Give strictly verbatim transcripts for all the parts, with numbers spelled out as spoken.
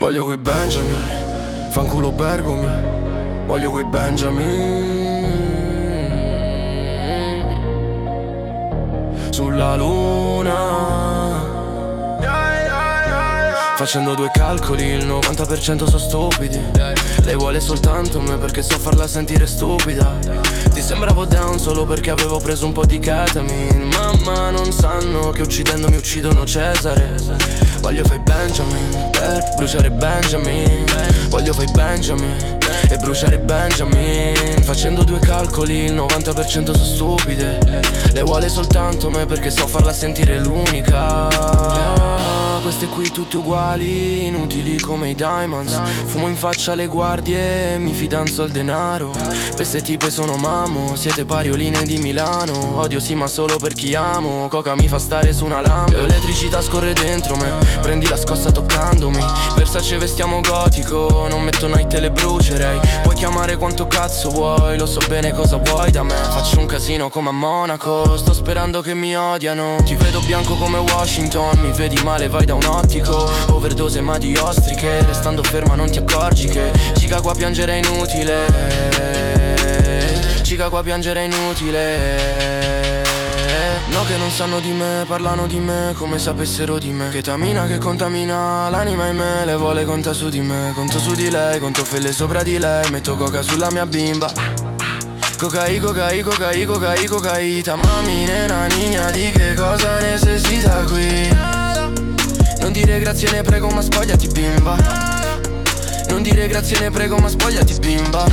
Voglio quei Benjamin, fanculo Bergomi. Voglio quei Benjamin sulla luna. Facendo due calcoli, il novanta per cento sono stupidi. Lei vuole soltanto me perché so farla sentire stupida. Ti sembravo down solo perché avevo preso un po' di ketamine. Mamma non sanno che uccidendo mi uccidono Cesare. Voglio fai Benjamin per bruciare Benjamin. Voglio fai Benjamin e bruciare Benjamin. Facendo due calcoli, il novanta per cento sono stupide. Lei vuole soltanto me perché so farla sentire l'unica. Queste qui tutte uguali, inutili come i diamonds. Fumo in faccia alle guardie, mi fidanzo al denaro. Queste tipe sono mammo, siete parioline di Milano. Odio sì ma solo per chi amo. Coca mi fa stare su una lampada. L'elettricità scorre dentro me, prendi la scossa toccandomi. Versace vestiamo gotico, non metto night e le brucerei. Puoi chiamare quanto cazzo vuoi, lo so bene cosa vuoi da me. Faccio un casino come a Monaco, sto sperando che mi odiano. Ti vedo bianco come Washington, mi vedi male vai da un ottico. Overdose ma di ostriche, restando ferma non ti accorgi che cica qua piangere è inutile. Cica qua piangere è inutile. No che non sanno di me, parlano di me come sapessero di me. Ketamina che contamina l'anima in me. Le vuole conta su di me, conto su di lei, conto felle sopra di lei. Metto coca sulla mia bimba. Cocai, cocai, cocai, cocai, cocaita. Mami nena niña di che cosa necessita qui. Non dire grazie ne prego ma spogliati bimba. Non dire grazie ne prego ma spogliati bimba.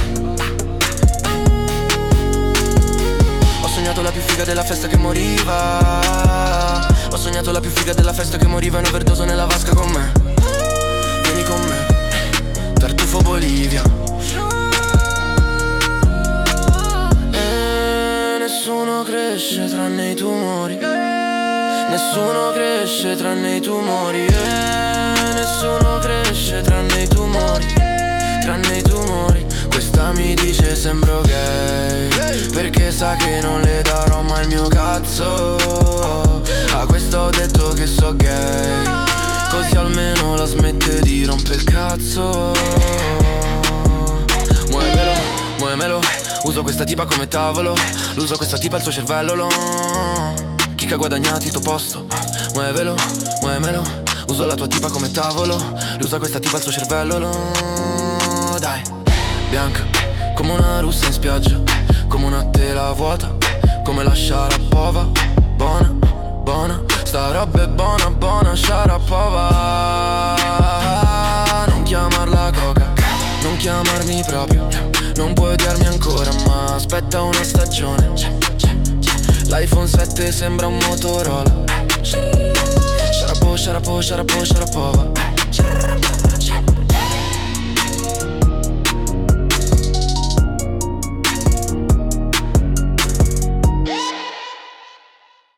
Ho sognato la più figa della festa che moriva. Ho sognato la più figa della festa che moriva in overdoso nella vasca con me. Vieni con me, Tartufo Bolivia. E nessuno cresce tranne i tumori. Nessuno cresce tranne i tumori. E nessuno cresce tranne i tumori. Tranne i tumori. Questa mi dice sembro gay perché sa che non le darò mai il mio cazzo. A questa ho detto che so gay, così almeno la smette di romper il cazzo. Muovelo, muovelo. Uso questa tipa come tavolo. L'uso questa tipa al suo cervello lo. Chi che ha guadagnato il tuo posto. Muovelo, muovelo. Uso la tua tipa come tavolo. L'usa questa tipa al suo cervello lo. Dai. Bianca, come una russa in spiaggia, come una tela vuota, come la Sharapova. Buona, buona, sta roba è buona, buona Sharapova. Non chiamarla coca, non chiamarmi proprio. Non puoi odiarmi ancora ma aspetta una stagione. L'iPhone sette sembra un Motorola. Sharapo, sharapo, sharapo, sharapova.